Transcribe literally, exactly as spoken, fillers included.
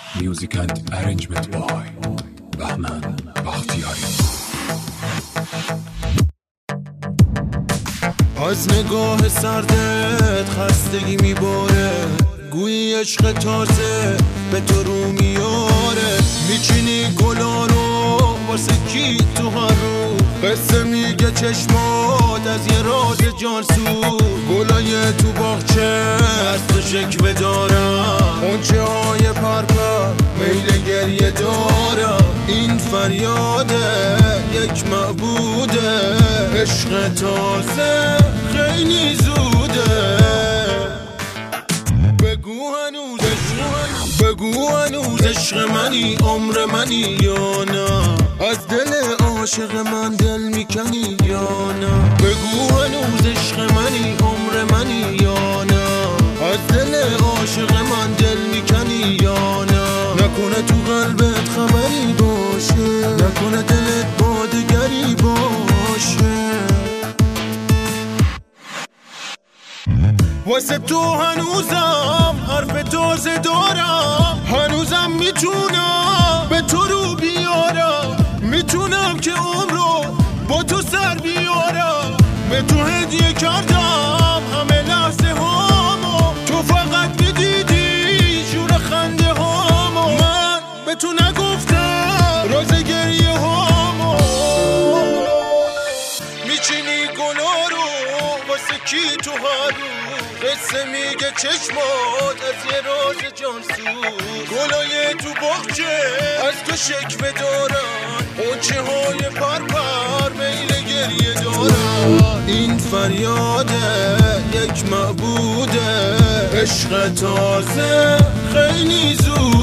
Music and arrangement by بهمن بختیاری. از نگاه سردت خستگی میباره، گویی عشق تازه به تو رو میاره. میچینی گلا رو واسه کی تو هر رو، قصه میگه چشمات از یه راز جانسو. گلای تو باغچه از تو شکوه دارم، غنچه های پرپر میل گریه دارم. این فریاده یک معبوده، عشق تازه خیلی زوده. بگو هنوز عشق، بگو هنوز عشق منی، عمر منی یا نه؟ از دل عاشق من دل میکنی یا نه؟ بگو هنوز عشق منی، عمر منی یا نه؟ از دل عاشق من دل میکنی یا نه؟ نکنه تو قلبت خبری باشه، نکنه دلت با دگری باشه. واسه تو هنوزم حرف تازه دارم، هنوزم میتونم به تو رو بیارم. میتونم که عمرو با تو سر بیارم. به تو هدیه کردم همه لحظه هامو، تو فقط میدیدی شور خنده هامو. من به تو نگفتم راز گریه هامو. میچینی گلا رو واسه کی تو هر رو، قصه میگه چشمات از یه راز جانسو. گلای تو باغچه از تو شکوه دارن، غنچه های پرپر میل گریه دارن. این فریاده یک معبوده، عشق تازه خیلی زود.